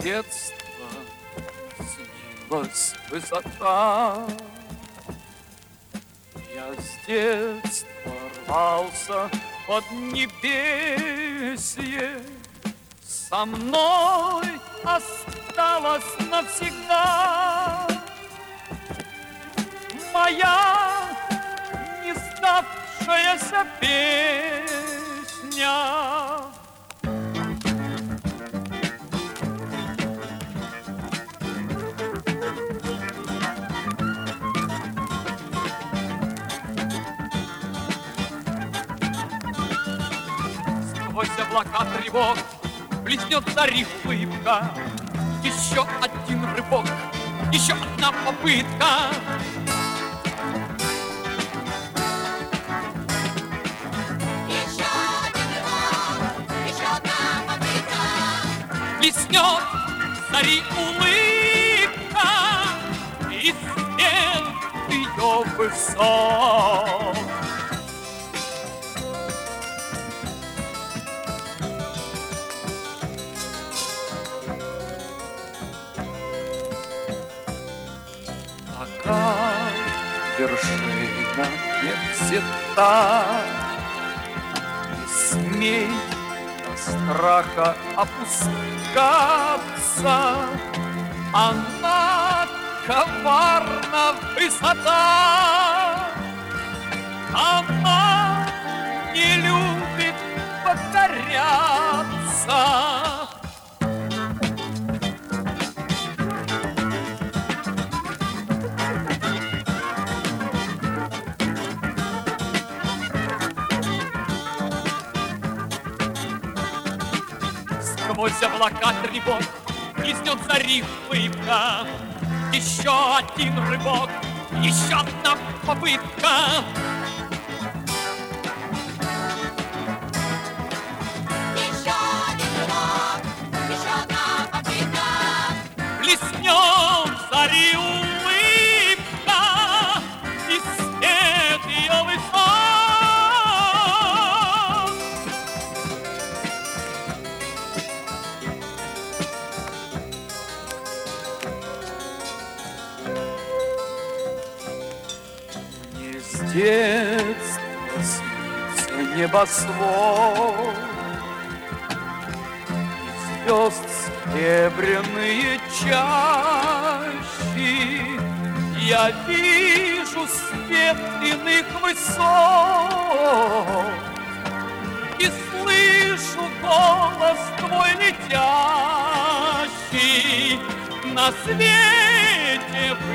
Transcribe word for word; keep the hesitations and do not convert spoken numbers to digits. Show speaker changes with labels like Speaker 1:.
Speaker 1: детства снилась высота. Я с детства рвался под небесье, со мной осталась навсегда моя не сдавшаяся песня. Сквозь облака тревог блеснет зари улыбка. Еще один рывок, еще одна попытка.
Speaker 2: Еще один рывок, еще одна попытка.
Speaker 1: Блеснет зари улыбка, и свет ее высот. Как вершина не взята, не смей до страха опускаться. Она коварна высота, она не любит повторяться. Сквозь облака тревог блеснет зари улыбка. Еще один рывок, еще одна попытка.
Speaker 2: Еще один рывок, еще одна попытка.
Speaker 1: Блеснет зари улыбка, и свет ее высот. С детства снится небосвод, и звезд серебряные чащи. Я вижу свет иных высот и слышу голос твой летящий. На свете